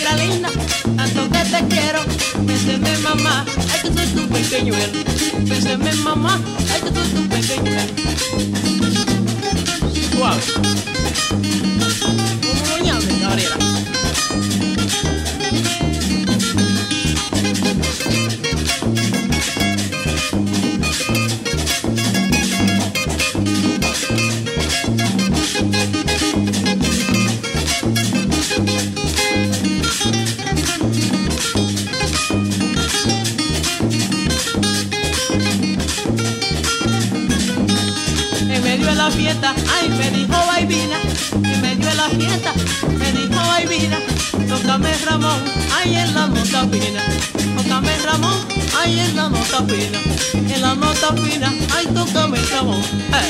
negrita linda, tanto que te quiero. Bésame mamá, ay que soy tu pequeñuelo. Bésame mamá, ay que soy tu pequeñuelo. Suave. Como lo llame, Gabriela. La fiesta, ay me dijo Baivina, en medio de la fiesta, me dijo Baivina, tócame Ramón, ay en la nota fina, tócame Ramón, ay en la nota fina, en la nota fina, ay tócame Ramón,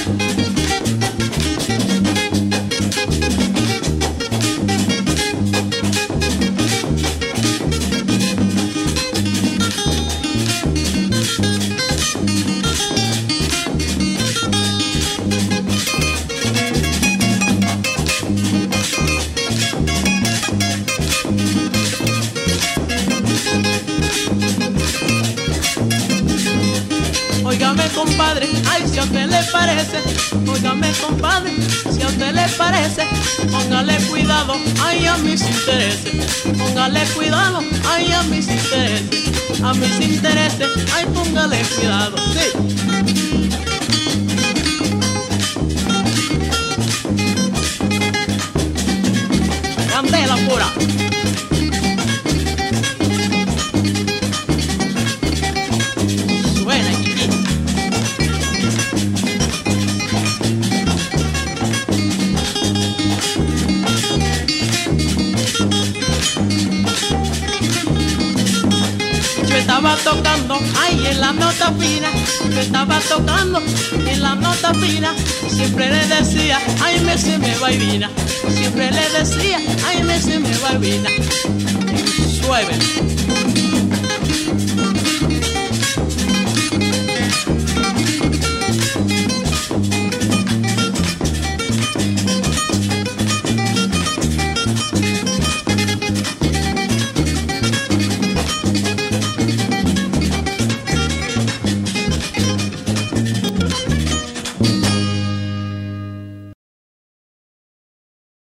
Óigame compadre, ay si a usted le parece, óigame compadre, si a usted le parece, póngale cuidado, ay a mis intereses, póngale cuidado, ay a mis intereses, ay póngale cuidado, sí. Candela pura. Estaba tocando, ay, en la nota fina, yo estaba tocando en la nota fina, siempre le decía, ay, me se me va y vina, siempre le decía, ay, me se me va y vina, suave.